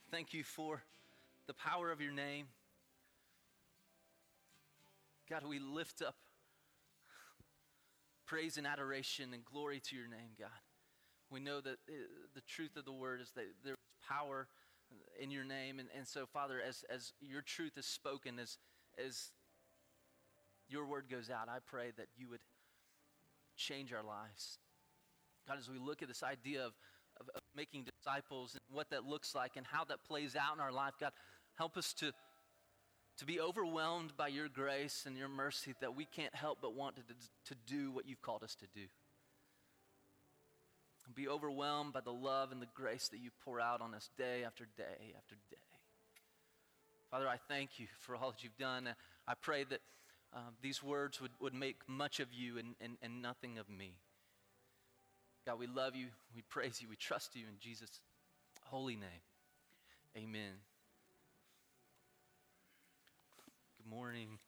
Thank you for the power of your name. God, we lift up praise and adoration and glory to your name, God. We know that the truth of the word is that there's power in your name. And so, Father, as your truth is spoken, as your word goes out, I pray that you would change our lives. God, as we look at this idea of making disciples and what that looks like and how that plays out in our life, God, help us to be overwhelmed by your grace and your mercy that we can't help but want to do what you've called us to do. Be overwhelmed by the love and the grace that you pour out on us day after day after day. Father, I thank you for all that you've done. I pray that these words would make much of you and nothing of me. God, we love you, we praise you, we trust you in Jesus' holy name. Amen. Good morning.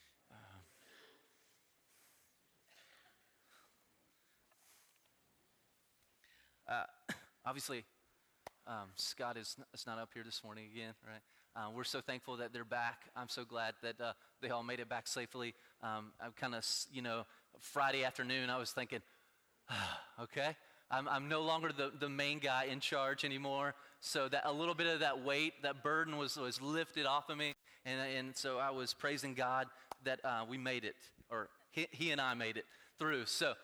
Obviously, Scott is not up here this morning again, right? We're so thankful that they're back. I'm so glad that they all made it back safely. I'm kind of, Friday afternoon, I was thinking, okay, I'm no longer the main guy in charge anymore. So that a little bit of that weight, that burden was lifted off of me, and so I was praising God that we made it, or he and I made it through. So,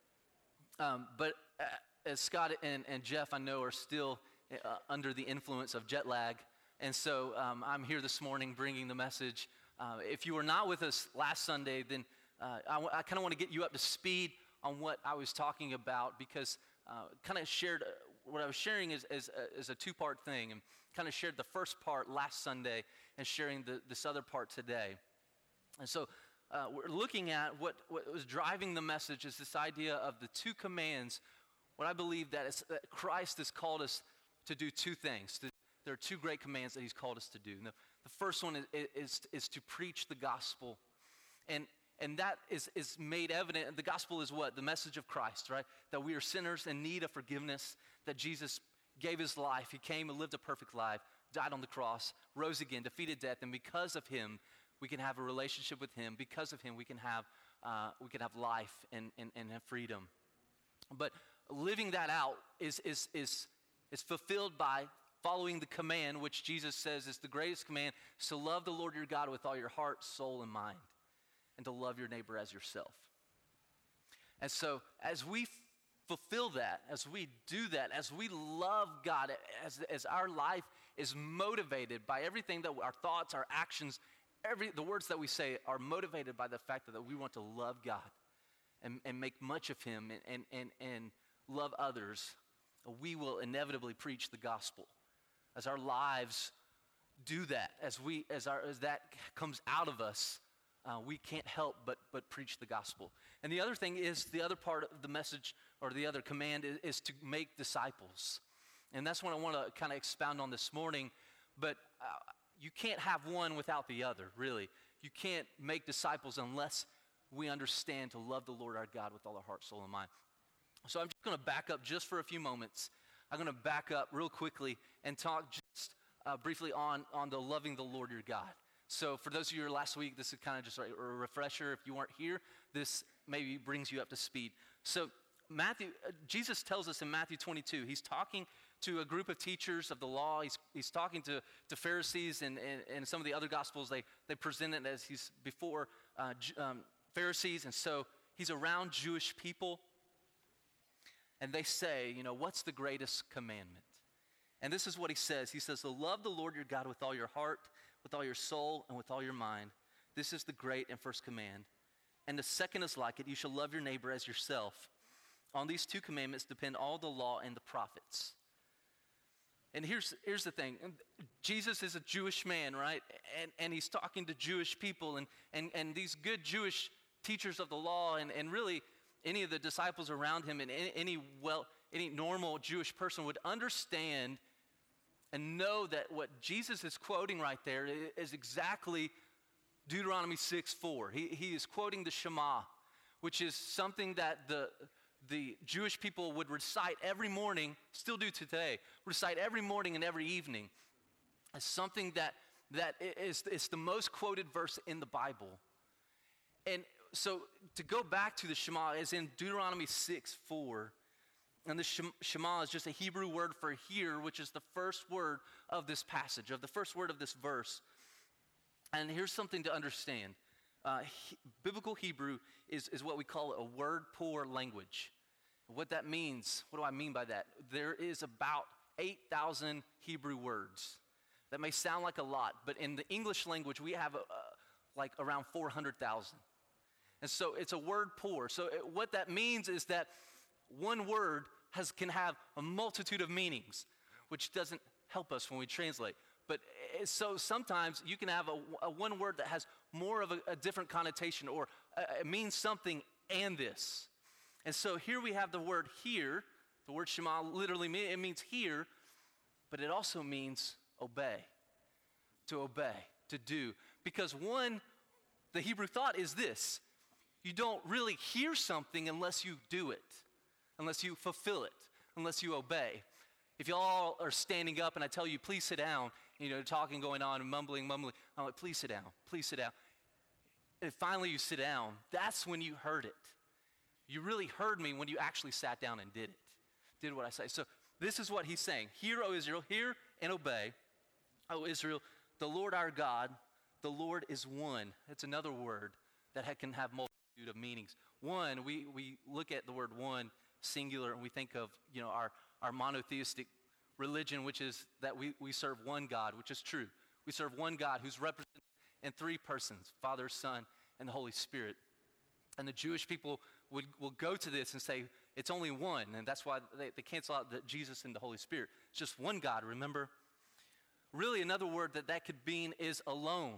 but as Scott and Jeff, I know, are still under the influence of jet lag, and so I'm here this morning bringing the message. If you were not with us last Sunday, then I kind of want to get you up to speed on what I was talking about, because kind of shared what I was sharing is a two-part thing, and kind of shared the first part last Sunday and sharing this other part today. And so we're looking at what was driving the message is this idea of the two commands. What I believe that Christ has called us to do two things. There are two great commands that he's called us to do. And the first one is to preach the gospel. And that is made evident. The gospel is what? The message of Christ, right? That we are sinners in need of forgiveness, that Jesus gave his life. He came and lived a perfect life, died on the cross, rose again, defeated death, and because of him, we can have a relationship with him. Because of him, we can have life and have freedom. But living that out is fulfilled by following the command, which Jesus says is the greatest command, to love the Lord your God with all your heart, soul, and mind, and to love your neighbor as yourself. And so as we fulfill that, as we do that, as we love God, as our life is motivated by everything that our thoughts, our actions, the words that we say are motivated by the fact that we want to love God and make much of him and love others, we will inevitably preach the gospel. As our lives do that, as that comes out of us, we can't help but preach the gospel. And the other thing is, the other part of the message, or the other command, is to make disciples. And that's what I want to kind of expound on this morning. But you can't have one without the other, really. You can't make disciples unless we understand to love the Lord our God with all our heart, soul, and mind. So I'm just going to back up just for a few moments. I'm going to back up real quickly and talk just briefly on the loving the Lord your God. So for those of you who were last week, this is kind of just a refresher. If you weren't here, this maybe brings you up to speed. So Jesus tells us in Matthew 22, he's talking to a group of teachers of the law. He's talking to Pharisees, and some of the other gospels, they present it as he's before Pharisees, and so he's around Jewish people. And they say, what's the greatest commandment? And this is what he says. He says, to love the Lord your God with all your heart, with all your soul, and with all your mind. This is the great and first command. And the second is like it. You shall love your neighbor as yourself. On these two commandments depend all the law and the prophets. And here's the thing. Jesus is a Jewish man, right? And he's talking to Jewish people. And these good Jewish teachers of the law, and really any of the disciples around him, and any normal Jewish person would understand and know that what Jesus is quoting right there is exactly Deuteronomy 6:4. He is quoting the Shema, which is something that the Jewish people would recite every morning, still do today, recite every morning and every evening. is something that is the most quoted verse in the Bible. And so to go back to the Shema is in Deuteronomy 6:4. And the Shema is just a Hebrew word for hear, which is the first word of this passage, of the first word of this verse. And here's something to understand. Biblical Hebrew is what we call a word-poor language. What that means, what do I mean by that? There is about 8,000 Hebrew words. That may sound like a lot, but in the English language, we have like around 400,000. And so it's a word poor. So what that means is that one word can have a multitude of meanings, which doesn't help us when we translate. But so sometimes you can have a one word that has more of a different connotation, or it means something and this. And so here we have the word hear. The word Shema literally means hear, but it also means obey, to obey, to do. Because the Hebrew thought is this: you don't really hear something unless you do it, unless you fulfill it, unless you obey. If y'all are standing up and I tell you, please sit down, talking going on and mumbling, I'm like, please sit down, please sit down. And finally you sit down, that's when you heard it. You really heard me when you actually sat down and did what I say. So this is what he's saying. Hear, O Israel, hear and obey. O Israel, the Lord our God, the Lord is one. It's another word that can have multitude of meanings. One, we look at the word one, singular, and we think of our monotheistic religion, which is that we serve one God, which is true. We serve one God who's represented in three persons, Father, Son, and the Holy Spirit. And the Jewish people will go to this and say, it's only one, and that's why they cancel out the Jesus and the Holy Spirit. It's just one God, remember? Really, another word that could mean is alone.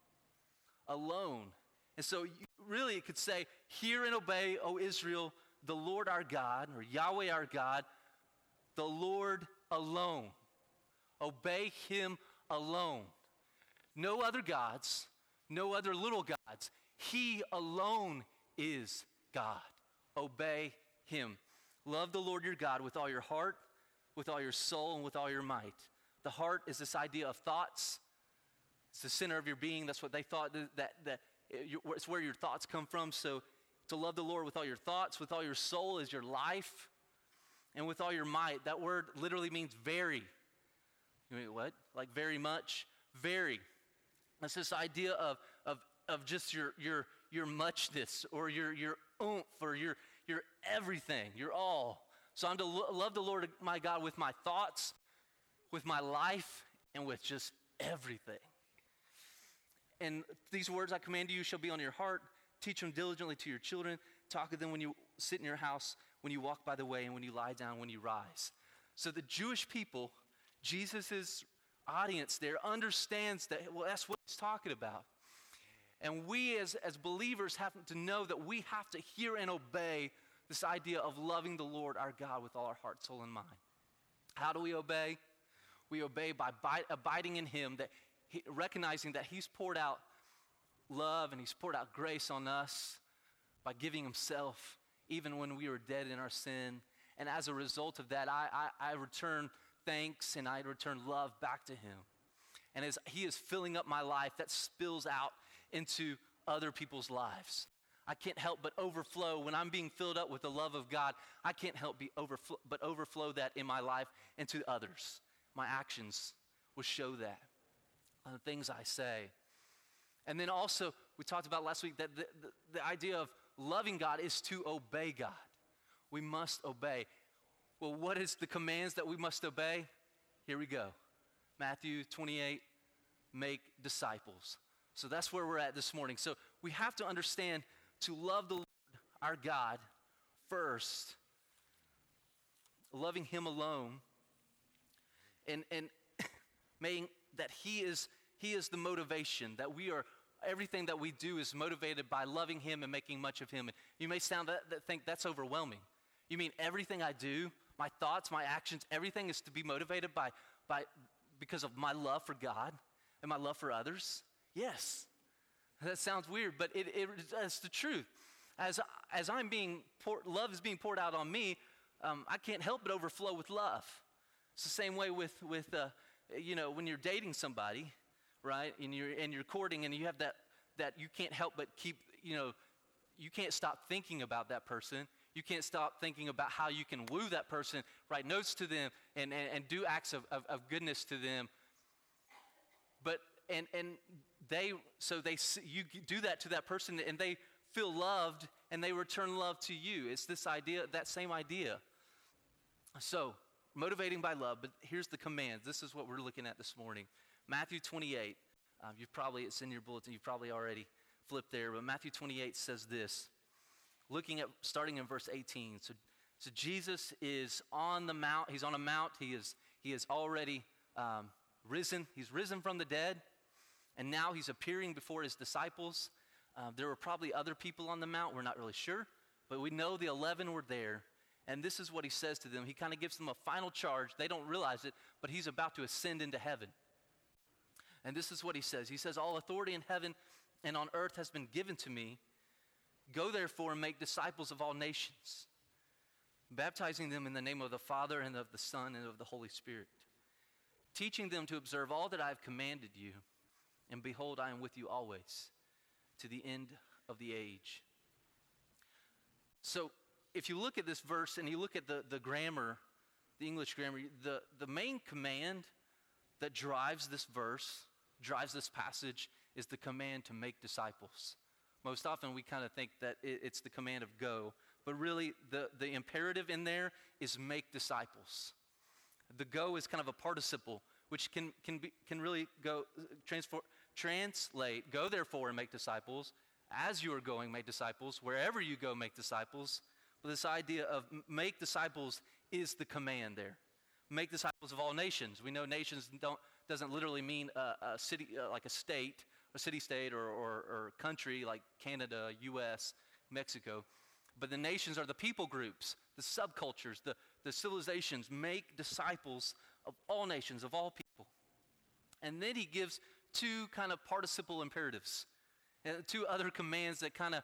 Alone. And so really it could say, hear and obey, O Israel, the Lord our God, or Yahweh our God, the Lord alone. Obey him alone. No other gods, no other little gods. He alone is God. Obey him. Love the Lord your God with all your heart, with all your soul, and with all your might. The heart is this idea of thoughts. It's the center of your being. That's what they thought, it's where your thoughts come from. So to love the Lord with all your thoughts, with all your soul is your life, and with all your might. That word literally means very. You mean what? Like very much? Very. It's this idea of just your muchness, or your oomph, or your everything, your all. So I'm to love the Lord my God with my thoughts, with my life, and with just everything. And these words I command you shall be on your heart. Teach them diligently to your children. Talk of them when you sit in your house, when you walk by the way, and when you lie down, when you rise. So the Jewish people, Jesus' audience there, understands that, well, that's what he's talking about. And we as believers have to know that we have to hear and obey this idea of loving the Lord our God with all our heart, soul, and mind. How do we obey? We obey by abiding in him, recognizing that he's poured out love and he's poured out grace on us by giving himself even when we were dead in our sin. And as a result of that, I return thanks and I return love back to him. And as he is filling up my life, that spills out into other people's lives. I can't help but overflow when I'm being filled up with the love of God. I can't help but overflow that in my life into others. My actions will show that. The things I say. And then also, we talked about last week that the idea of loving God is to obey God. We must obey. Well, what is the commands that we must obey? Here we go. Matthew 28, make disciples. So that's where we're at this morning. So we have to understand to love the Lord our God first, loving him alone, and making that he is the motivation, that everything that we do is motivated by loving him and making much of him. And you may think that's overwhelming. You mean everything I do, my thoughts, my actions, everything is to be motivated because of my love for God and my love for others? Yes. That sounds weird, but it's the truth. As I'm love is being poured out on me, I can't help but overflow with love. It's the same way with when you're dating somebody, right, and you're courting, and you have that you can't help but keep, you can't stop thinking about that person. You can't stop thinking about how you can woo that person, write notes to them, and do acts of goodness to them. But you do that to that person, and they feel loved, and they return love to you. It's this idea, that same idea. So, motivating by love, but here's the commands. This is what we're looking at this morning. Matthew 28, it's in your bulletin, you've probably already flipped there, but Matthew 28 says this, starting in verse 18. So Jesus is on the mount, he's on a mount, he is already risen, he's risen from the dead, and now he's appearing before his disciples. There were probably other people on the mount, we're not really sure, but we know the 11 were there, and this is what he says to them. He kind of gives them a final charge. They don't realize it, but he's about to ascend into heaven. And this is what he says. He says, all authority in heaven and on earth has been given to me. Go therefore and make disciples of all nations, baptizing them in the name of the Father and of the Son and of the Holy Spirit, teaching them to observe all that I have commanded you. And behold, I am with you always to the end of the age. So if you look at this verse and you look at the grammar, the English grammar, the main command that drives this verse, drives this passage, is the command to make disciples. Most often we kind of think that it's the command of go, but really the imperative in there is make disciples. The go is kind of a participle, which can really translate, go therefore and make disciples. As you are going, make disciples. Wherever you go, make disciples. But this idea of make disciples is the command there. Make disciples of all nations. We know nations doesn't literally mean a city, like a state, a city-state or country like Canada, U.S., Mexico. But the nations are the people groups, the subcultures, the civilizations. Make disciples of all nations, of all people. And then he gives two kind of participle imperatives, and two other commands that kind of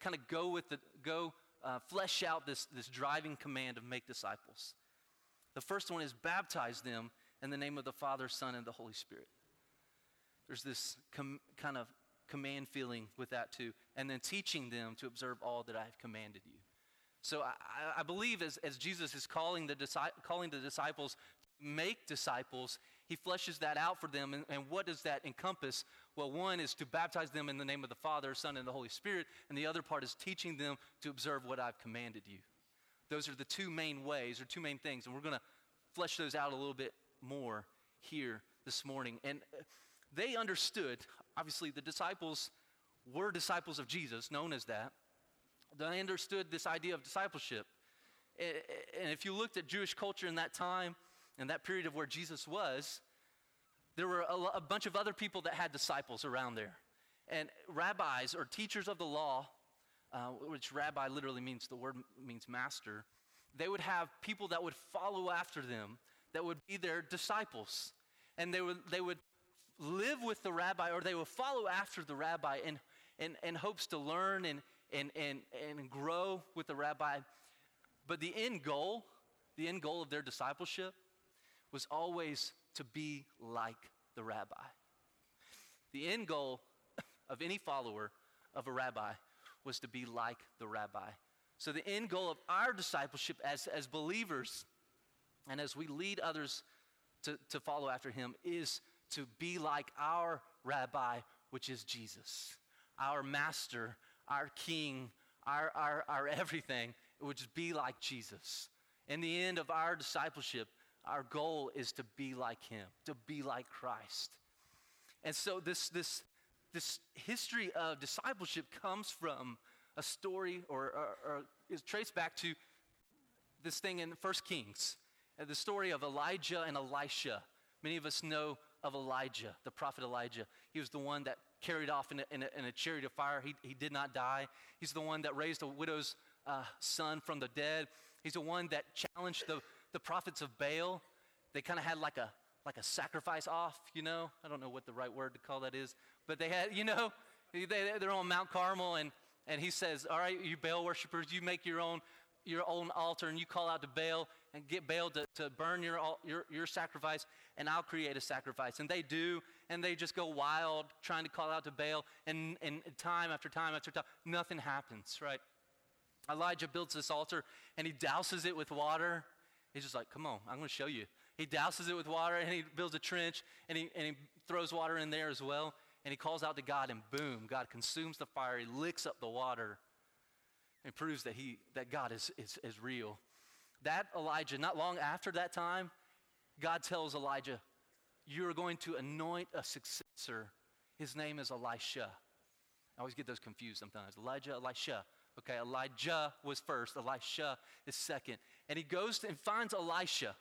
flesh out this driving command of make disciples. The first one is baptize them in the name of the Father, Son, and the Holy Spirit. There's this kind of command feeling with that too. And then teaching them to observe all that I have commanded you. So I believe as Jesus is calling the disciples to make disciples, he fleshes that out for them. And what does that encompass? Well, one is to baptize them in the name of the Father, Son, and the Holy Spirit. And the other part is teaching them to observe what I've commanded you. Those are the two main ways, or two main things. And we're going to flesh those out a little bit more here this morning. And they understood, obviously the disciples were disciples of Jesus, known as that. They understood this idea of discipleship. And if you looked at Jewish culture in that time, in that period of where Jesus was, there were a bunch of other people that had disciples around there. And rabbis, or teachers of the law, which rabbi literally means, the word means master, they would have people that would follow after them, that would be their disciples. And they would live with the rabbi, or they would follow after the rabbi in hopes to learn and grow with the rabbi. But the end goal of their discipleship was always to be like the rabbi. The end goal of any follower of a rabbi was to be like the rabbi. So the end goal of our discipleship as believers, and as we lead others to follow after him, is to be like our rabbi, which is Jesus, our master, our king, our everything, which is be like Jesus. In the end of our discipleship, our goal is to be like him, to be like Christ. And so this history of discipleship comes from a story, or is traced back to this thing in 1 Kings, the story of Elijah and Elisha. Many of us know of Elijah, the prophet Elijah. He was the one that carried off in a chariot of fire. He did not die. He's the one that raised a widow's son from the dead. He's the one that challenged the prophets of Baal. They kind of had like a sacrifice off, I don't know what the right word to call that is, but they had, they're on Mount Carmel, and he says, all right, you Baal worshipers, you make your own altar, and you call out to Baal and get Baal to burn your sacrifice. and I'll create a sacrifice. And they do, and they just go wild trying to call out to Baal, and time after time after time, nothing happens, right? Elijah builds this altar, and he douses it with water. He's just like, come on, I'm going to show you. He douses it with water, and he builds a trench, and he throws water in there as well, and he calls out to God, and boom, God consumes the fire. He licks up the water and proves that God is real. That Elijah, not long after that time, God tells Elijah, you're going to anoint a successor. His name is Elisha. I always get those confused sometimes. Elijah, Elisha. Okay, Elijah was first. Elisha is second. And he goes and finds Elisha.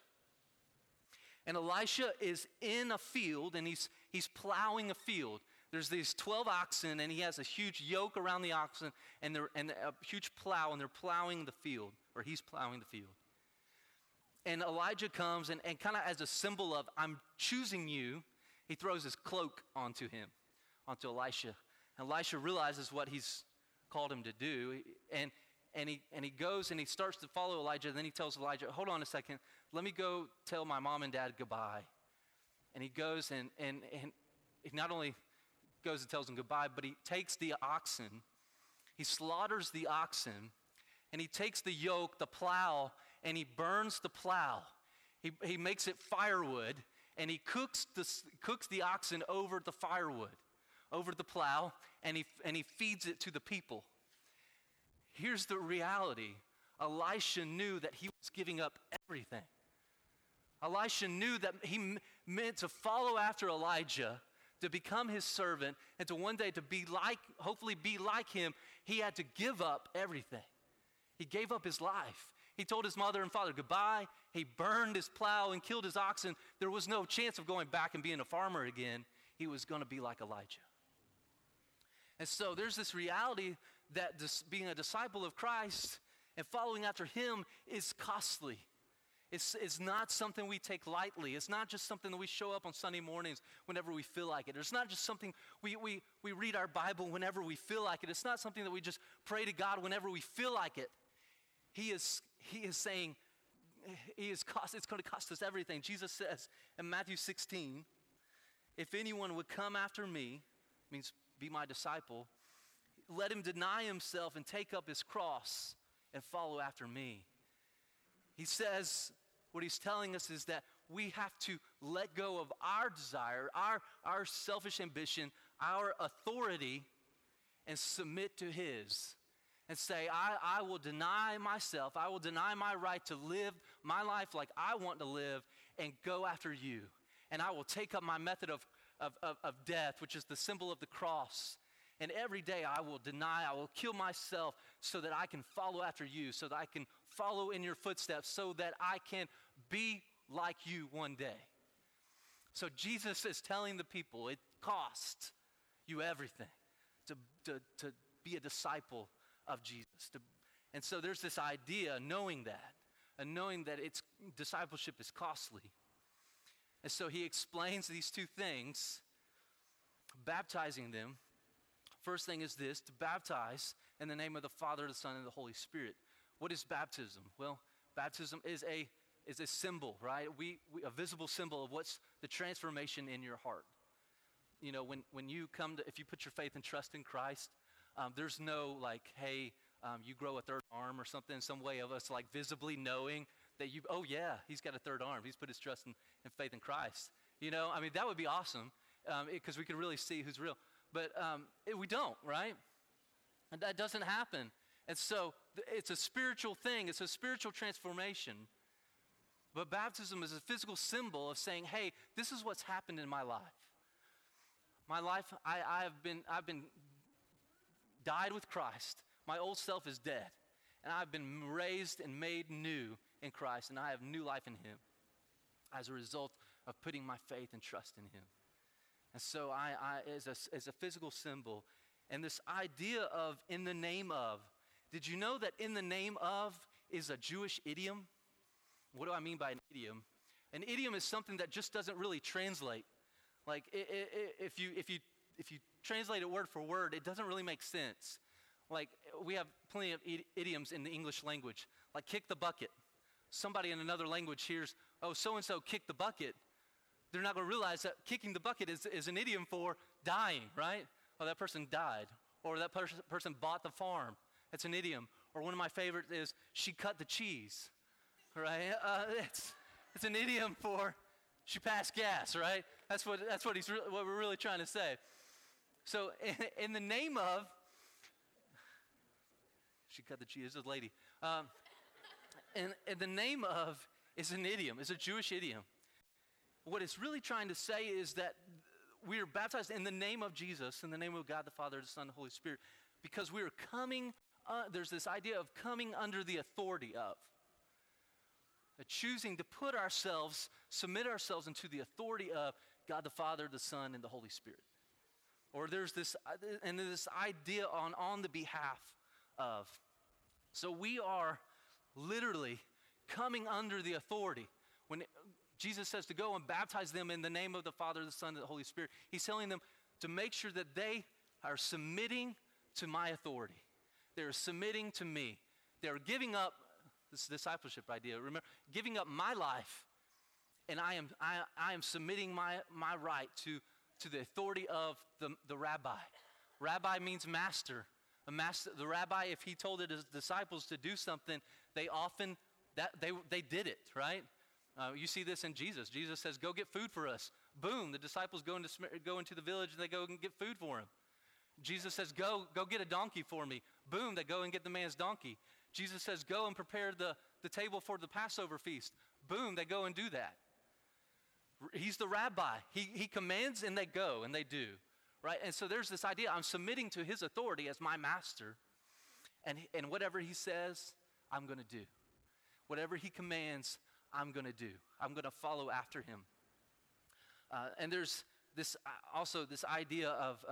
And Elisha is in a field, and he's plowing a field. There's these 12 oxen, and he has a huge yoke around the oxen, and a huge plow, and they're plowing the field, or he's plowing the field. And Elijah comes, and kind of as a symbol of, I'm choosing you, he throws his cloak onto Elisha. And Elisha realizes what he's called him to do, and he goes and he starts to follow Elijah. And then he tells Elijah, hold on a second, let me go tell my mom and dad goodbye. And he goes and he not only goes and tells them goodbye, but he takes the oxen, he slaughters the oxen, and he takes the yoke, the plow, and he burns the plow. He makes it firewood, and he cooks the oxen over the firewood, over the plow, and he feeds it to the people. Here's the reality. Elisha knew that he was giving up everything. Elisha knew that he meant to follow after Elijah, to become his servant, and to one day to hopefully be like him. He had to give up everything. He gave up his life. He told his mother and father goodbye. He burned his plow and killed his oxen. There was no chance of going back and being a farmer again. He was going to be like Elijah. And so there's this reality that being a disciple of Christ and following after him is costly. It's not something we take lightly. It's not just something that we show up on Sunday mornings whenever we feel like it. It's not just something we read our Bible whenever we feel like it. It's not something that we just pray to God whenever we feel like it. He is saying it's going to cost us everything. Jesus says in Matthew 16, if anyone would come after me, means be my disciple, let him deny himself and take up his cross and follow after me. He says, what he's telling us is that we have to let go of our desire, our selfish ambition, our authority, and submit to his. And say, I will deny myself, I will deny my right to live my life like I want to live and go after you. And I will take up my method of death, which is the symbol of the cross. And every day I will kill myself so that I can follow after you, so that I can follow in your footsteps, so that I can be like you one day. So Jesus is telling the people, it costs you everything to be a disciple of Jesus. And so there's this idea, knowing that discipleship is costly. And so he explains these two things, baptizing them. First thing is this, to baptize in the name of the Father, the Son, and the Holy Spirit. What is baptism? Well, baptism is a symbol, right? A visible symbol of what's the transformation in your heart. You know, when you if you put your faith and trust in Christ, there's no like, hey, you grow a third arm or something, some way of us like visibly knowing that oh yeah, he's got a third arm. He's put his trust and faith in Christ. You know, I mean, that would be awesome because we could really see who's real. But we don't, right? And that doesn't happen. And so it's a spiritual thing. It's a spiritual transformation. But baptism is a physical symbol of saying, hey, this is what's happened in my life. My life, I've been died with Christ. My old self is dead. And I've been raised and made new in Christ. And I have new life in him as a result of putting my faith and trust in him. And so as a physical symbol, and this idea of in the name of, did you know that in the name of is a Jewish idiom? What do I mean by an idiom? An idiom is something that just doesn't really translate. Like if you translate it word for word, it doesn't really make sense. Like we have plenty of idioms in the English language, like kick the bucket. Somebody in another language hears, oh, so-and-so kicked the bucket. they're not going to realize that kicking the bucket is an idiom for dying, right? Oh, that person died. Or that person bought the farm. That's an idiom. Or one of my favorites is, she cut the cheese, right? It's an idiom for, she passed gas, right? That's what we're really trying to say. So in the name of, she cut the cheese, this lady. And the name of is an idiom, it's a Jewish idiom. What it's really trying to say is that we are baptized in the name of Jesus, in the name of God the Father, the Son, and the Holy Spirit, because we are coming, there's this idea of coming under the authority of. Choosing to put ourselves, submit ourselves into the authority of God the Father, the Son, and the Holy Spirit. Or there's this idea on the behalf of. So we are literally coming under the authority. When Jesus says to go and baptize them in the name of the Father, the Son, and the Holy Spirit, he's telling them to make sure that they are submitting to my authority. They're submitting to me. They're giving up this discipleship idea. Remember, giving up my life, and I am submitting my right to the authority of the rabbi. Rabbi means master. A master. The rabbi, if he told his disciples to do something, they often they did it, right? You see this in Jesus. Jesus says, "Go get food for us." Boom! The disciples go into the village and they go and get food for him. Jesus says, "Go get a donkey for me." Boom! They go and get the man's donkey. Jesus says, "Go and prepare the table for the Passover feast." Boom! They go and do that. He's the rabbi. He commands and they go and they do, right? And so there's this idea. I'm submitting to his authority as my master, and whatever he says, I'm going to do. Whatever he commands, I'm going to do. I'm going to follow after him. And there's this idea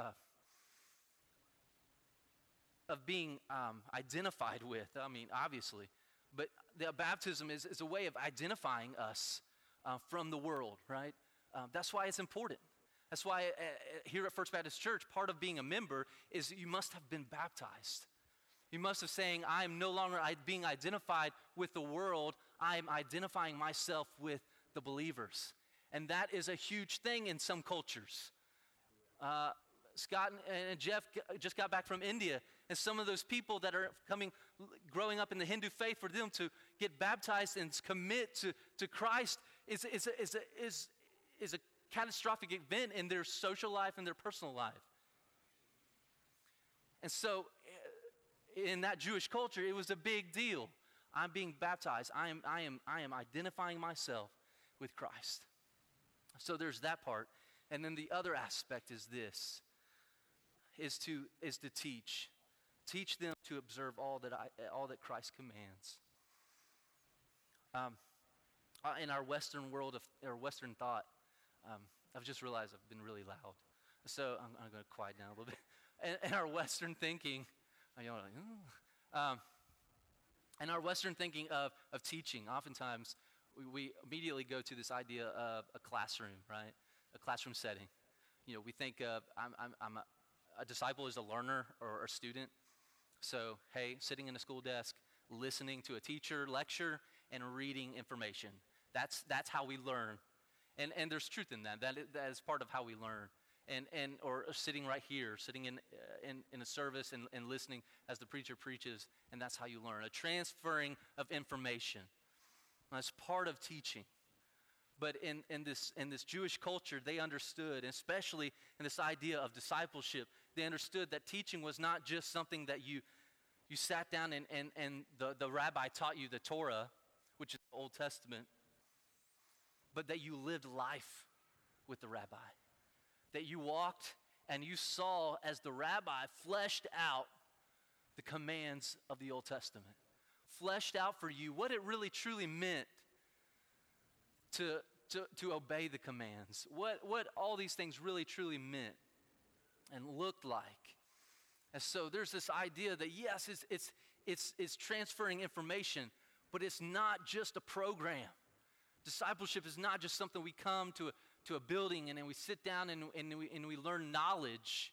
of being identified with. I mean, obviously, but the baptism is a way of identifying us from the world, right? That's why it's important. That's why here at First Baptist Church, part of being a member is you must have been baptized. You must have saying, I am no longer being identified with the world. I am identifying myself with the believers. And that is a huge thing in some cultures. Scott and Jeff just got back from India, and some of those people that are growing up in the Hindu faith, for them to get baptized and commit to Christ is a catastrophic event in their social life and their personal life. And so in that Jewish culture, it was a big deal. I'm being baptized. I am identifying myself with Christ. So there's that part. And then the other aspect is this, is to teach. Teach them to observe all that Christ commands. In our Western world, or Western thought, I've just realized I've been really loud. So I'm going to quiet down a little bit. In our Western thinking, in our Western thinking of teaching, oftentimes we immediately go to this idea of a classroom, right? A classroom setting. You know, we think of a disciple is a learner or a student. So, hey, sitting in a school desk, listening to a teacher lecture and reading information. That's how we learn. And there's truth in that. That is part of how we learn. Or sitting right here, sitting in a service and listening as the preacher preaches, and that's how you learn. A transferring of information. That's part of teaching. But in this Jewish culture, they understood, especially in this idea of discipleship, they understood that teaching was not just something that you sat down and the rabbi taught you the Torah, which is the Old Testament, but that you lived life with the rabbi. That you walked and you saw as the rabbi fleshed out the commands of the Old Testament. Fleshed out for you what it really truly meant to obey the commands. What all these things really truly meant and looked like. And so there's this idea that yes, it's transferring information, but it's not just a program. Discipleship is not just something we come to a building and then we sit down and we learn knowledge,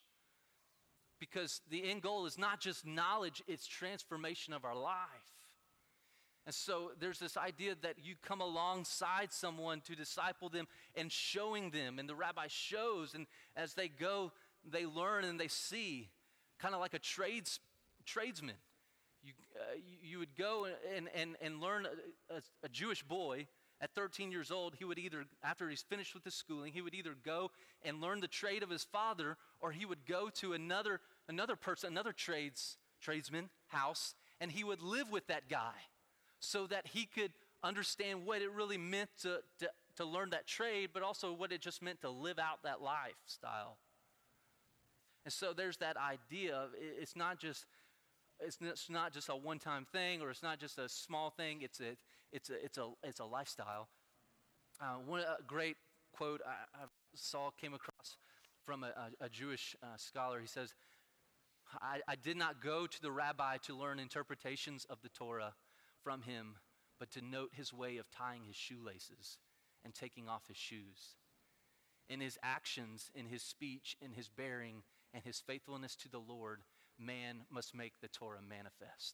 because the end goal is not just knowledge, it's transformation of our life. And so there's this idea that you come alongside someone to disciple them and showing them. And the rabbi shows, and as they go, they learn and they see, kind of like a tradesman. You would go and learn. A Jewish boy at 13 years old, he would either, after he's finished with his schooling, he would either go and learn the trade of his father, or he would go to another person, another tradesman house, and he would live with that guy so that he could understand what it really meant to learn that trade, but also what it just meant to live out that lifestyle. And so there's that idea of it's not just a one-time thing, or it's not just a small thing. It's a lifestyle. One great quote I came across from a Jewish scholar. He says, I did not go to the rabbi to learn interpretations of the Torah from him, but to note his way of tying his shoelaces and taking off his shoes. In his actions, in his speech, in his bearing, and his faithfulness to the Lord, man must make the Torah manifest.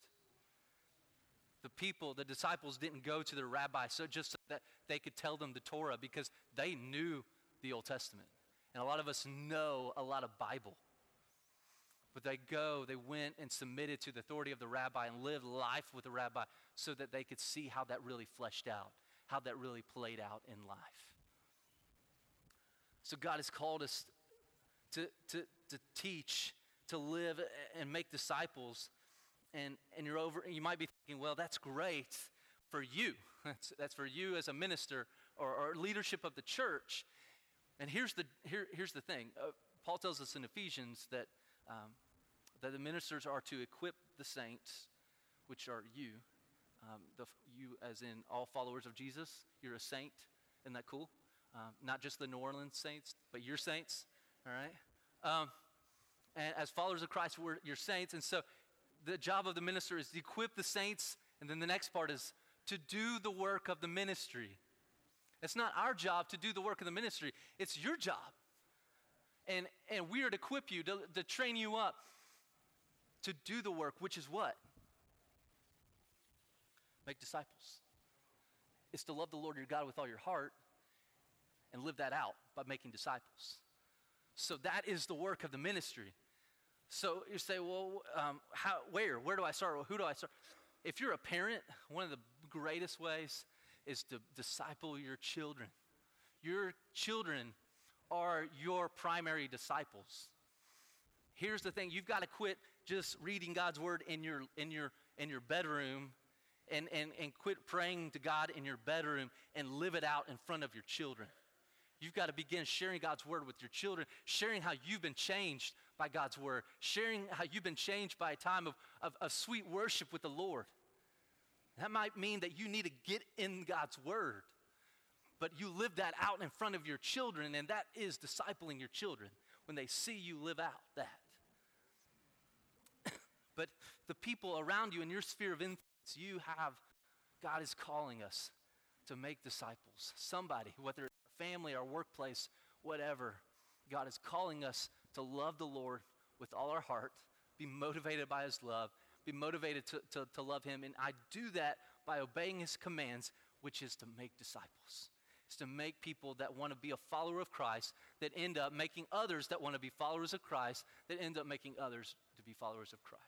The disciples didn't go to the rabbi just so that they could tell them the Torah, because they knew the Old Testament. And a lot of us know a lot of Bible. But they went and submitted to the authority of the rabbi and lived life with the rabbi so that they could see how that really fleshed out, how that really played out in life. So God has called us to teach, to live and make disciples. And you might be thinking, well, that's great for you. That's for you as a minister or leadership of the church. And here's the thing. Paul tells us in Ephesians that the ministers are to equip the saints, which are you. You as in all followers of Jesus. You're a saint. Isn't that cool? Not just the New Orleans saints, but you're saints. All right? And as followers of Christ, you're saints. And so the job of the minister is to equip the saints. And then the next part is to do the work of the ministry. It's not our job to do the work of the ministry. It's your job. And we are to equip you, to train you up to do the work, which is what? Make disciples. It's to love the Lord your God with all your heart and live that out by making disciples. So that is the work of the ministry. So you say, well, where do I start? Well, who do I start? If you're a parent, one of the greatest ways is to disciple your children. Your children are your primary disciples. Here's the thing: you've got to quit just reading God's word in your bedroom, and quit praying to God in your bedroom and live it out in front of your children. You've got to begin sharing God's word with your children, sharing how you've been changed by God's word, sharing how you've been changed by a time of sweet worship with the Lord. That might mean that you need to get in God's word, but you live that out in front of your children, and that is discipling your children when they see you live out that. But the people around you in your sphere of influence, God is calling us to make disciples. Somebody, whether it's our family, our workplace, whatever, God is calling us to love the Lord with all our heart, be motivated by his love, be motivated to love him. And I do that by obeying his commands, which is to make disciples. It's to make people that want to be a follower of Christ, that end up making others that want to be followers of Christ, that end up making others to be followers of Christ.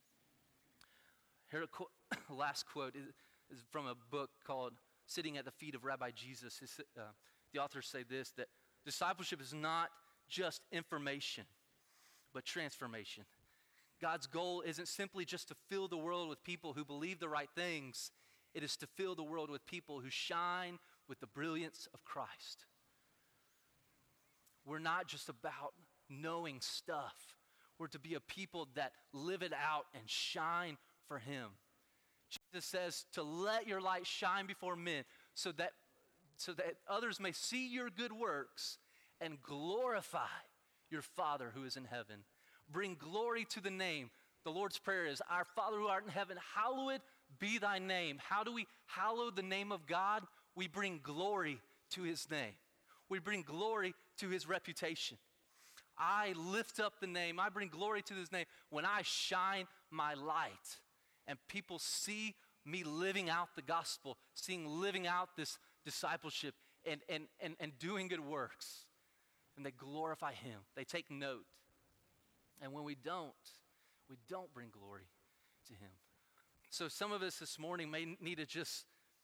Here, last quote is from a book called Sitting at the Feet of Rabbi Jesus. The authors say this, that discipleship is not just information, but transformation. God's goal isn't simply just to fill the world with people who believe the right things. It is to fill the world with people who shine with the brilliance of Christ. We're not just about knowing stuff. We're to be a people that live it out and shine for him. Jesus says to let your light shine before men so that others may see your good works and glorify your Father who is in heaven. Bring glory to the name. The Lord's Prayer is, our Father who art in heaven, hallowed be thy name. How do we hallow the name of God? We bring glory to his name. We bring glory to his reputation. I lift up the name. I bring glory to his name when I shine my light and people see me living out the gospel, living out this discipleship and doing good works. And they glorify him. They take note. And when we don't bring glory to him. So some of us this morning may need to just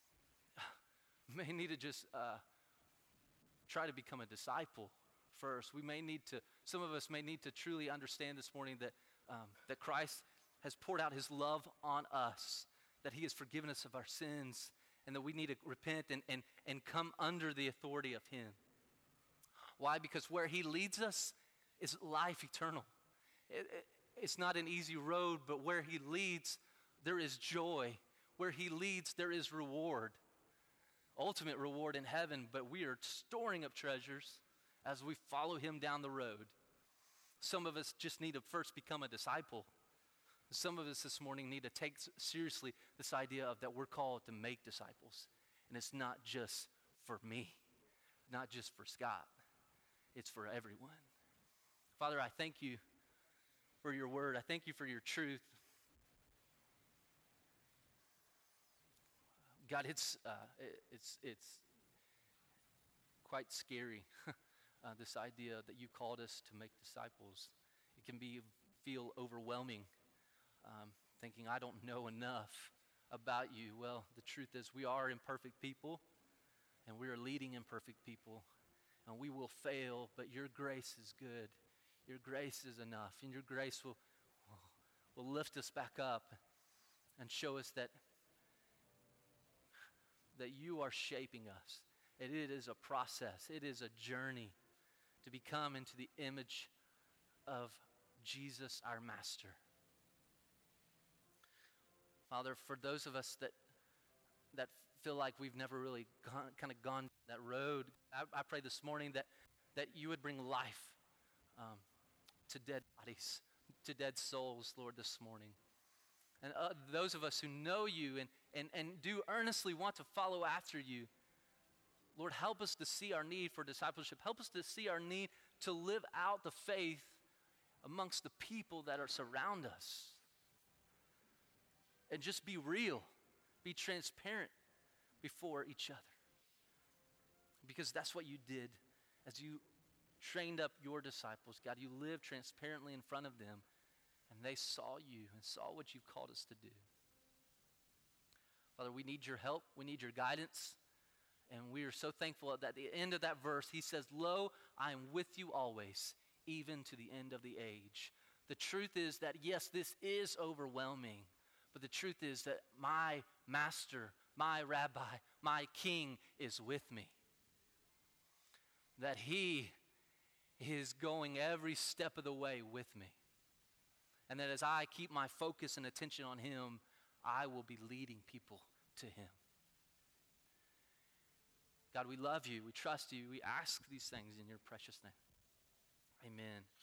try to become a disciple first. Some of us may need to truly understand this morning that Christ has poured out his love on us, that he has forgiven us of our sins, and that we need to repent and come under the authority of him. Why? Because where he leads us is life eternal. It's not an easy road, but where he leads, there is joy. Where he leads, there is reward. Ultimate reward in heaven, but we are storing up treasures as we follow him down the road. Some of us just need to first become a disciple. Some of us this morning need to take seriously this idea of that we're called to make disciples. And it's not just for me, not just for Scott. It's for everyone. Father, I thank you for your word. I thank you for your truth. God, it's quite scary, this idea that you called us to make disciples. It can feel overwhelming, thinking I don't know enough about you. Well, the truth is we are imperfect people, and we are leading imperfect people, and we will fail, but your grace is good. Your grace is enough, and your grace will lift us back up and show us that you are shaping us. And it is a process. It is a journey to become into the image of Jesus, our Master. Father, for those of us that feel like we've never really gone that road, I pray this morning that you would bring life to dead bodies, to dead souls, Lord, this morning. And those of us who know you and do earnestly want to follow after you, Lord, help us to see our need for discipleship. Help us to see our need to live out the faith amongst the people that are surround us. And just be real, be transparent before each other. Because that's what you did as you trained up your disciples. God, you lived transparently in front of them, and they saw you and saw what you've called us to do. Father, we need your help. We need your guidance. And we are so thankful that at the end of that verse, he says, "Lo, I am with you always, even to the end of the age." The truth is that, yes, this is overwhelming. But the truth is that my master, my rabbi, my king is with me. That he is going every step of the way with me. And that as I keep my focus and attention on him, I will be leading people to him. God, we love you. We trust you. We ask these things in your precious name. Amen.